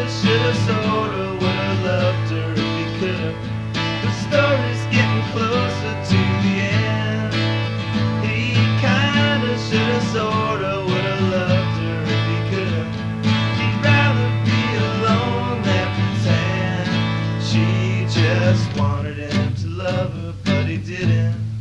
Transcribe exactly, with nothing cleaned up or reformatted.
kinda, shoulda, sorta, woulda loved her if he coulda. The story's getting closer to the end. He kinda, shoulda, sorta, woulda loved her if he coulda. He'd rather be alone than pretend. She just wanted him to love her, but he didn't.